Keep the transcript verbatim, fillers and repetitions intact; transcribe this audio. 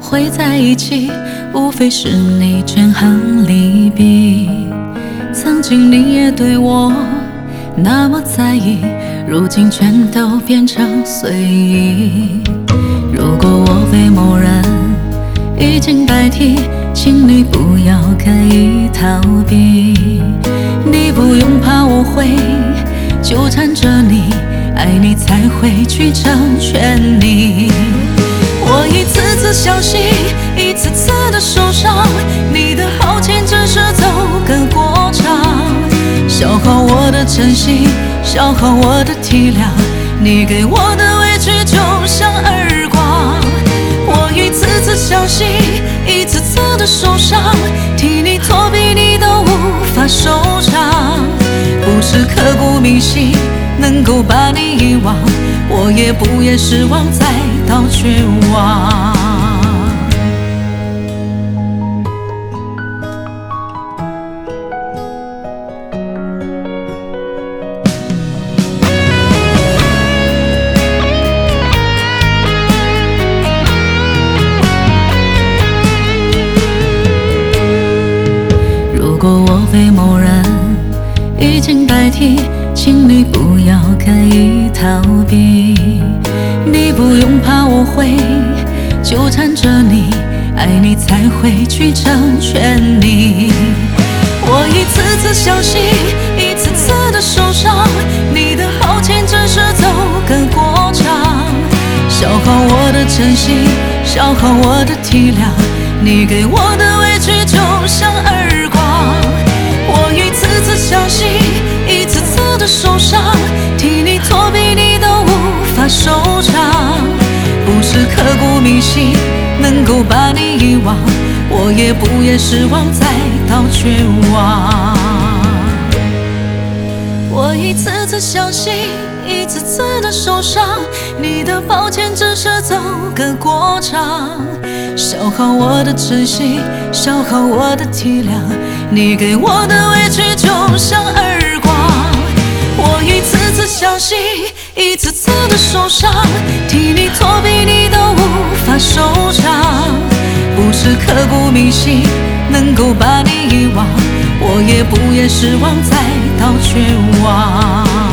会在一起，无非是你权衡利弊。曾经你也对我那么在意，如今全都变成随意。如果我被某人已经代替，请你不要刻意逃避。你不用怕我会纠缠着你，爱你才会去成全你。我一次次相信，一次次的受伤，你的好欠只是走个过场，消耗我的真心，消耗我的体谅，你给我的委屈就像耳光。我一次次相信，一次次的受伤，替你躲避你都无法收场，不是刻骨铭心能够把你遗忘，我也不愿失望再到绝望。如果我被某人已经代替，请你不要刻意逃避。你不用怕我会纠缠着你，爱你才会去成全你。我一次次相信，一次次的受伤，你的好欠只是走个过场，消耗我的真心，消耗我的体谅，你给我的委屈就像耳光。我一次次相信，一次次的受伤，替你躲避你都无法收场，不是刻骨铭心能够把你遗忘，我也不愿失望再到绝望。我一次次相信，一次次的受伤，你的抱歉只是走个过场，消耗我的真心，消耗我的体谅，你给我的委屈就像耳光。我一次次相信，一次次的受伤，替你躲避你都无法收场，不是刻骨铭心能够把你遗忘，我也不愿失望再到绝望。